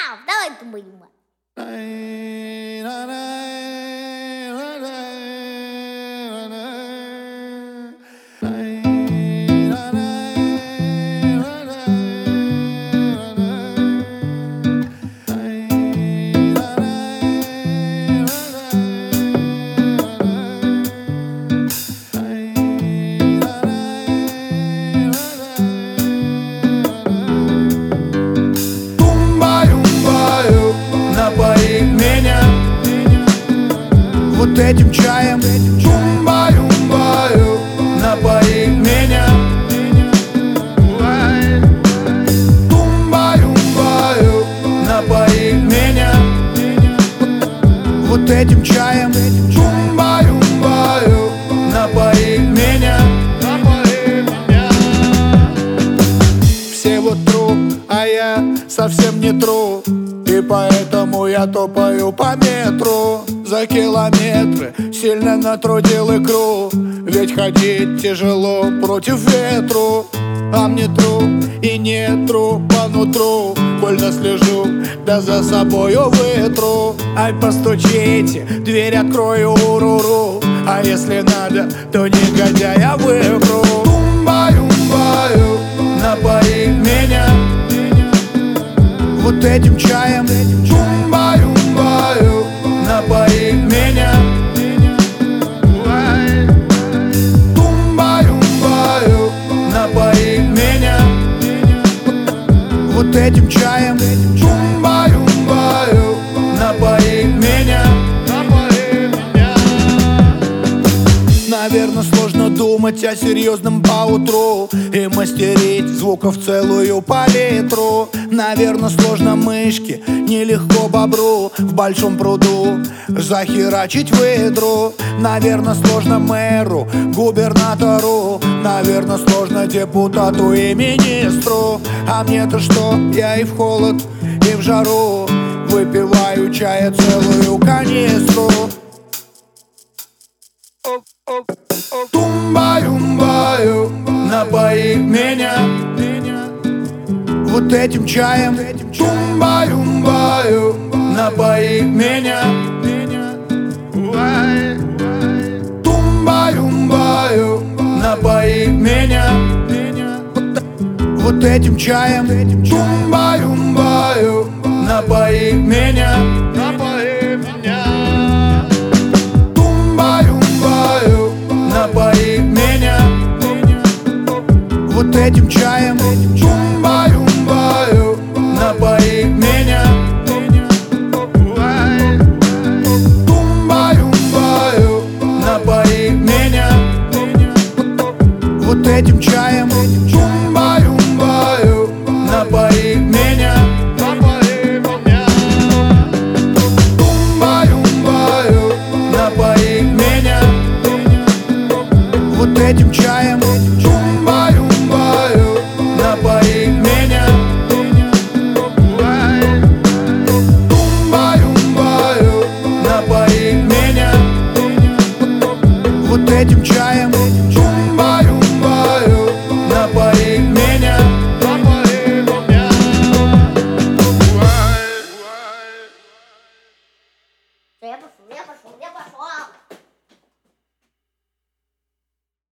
Давай думаем. Напои меня вот этим чаем, чумба-юмбаю. Напои меня тумба-юмбаю. Напои меня вот этим чаем, чумба-юмбаю. Напои меня. Все вот тру, а я совсем не тру. И поэтому я топаю по метру за километры, сильно натрудил икру. Ведь ходить тяжело против ветру. А мне тру и не тру по нутру. Больно слежу, да за собою вытру. Ай, постучите, дверь открою, уруру. А если надо, то негодяя выпру. Тумба-юмбаю, напои меня вот этим чаем, чумба-юмбаю. Напои меня тумба-юмбаю. Напои меня вот этим чаем, чумба-юмбаю. Напои меня. Наверно, сложно думать о серьезном поутру и мастерить звуков целую палитру. Наверно, сложно мышке, нелегко бобру в большом пруду захерачить выдру. Наверно, сложно мэру, губернатору. Наверно, сложно депутату и министру. А мне-то что? Я и в холод, и в жару выпиваю чая целую канистру. Тумба-юмбаю, напои меня вот этим чаем, чумба-юмбаю. Напои меня тумба-юмбаю. Напои меня вот этим чаем, чумба-юмбаю. Напои меня. Напои меня вот этим чаем.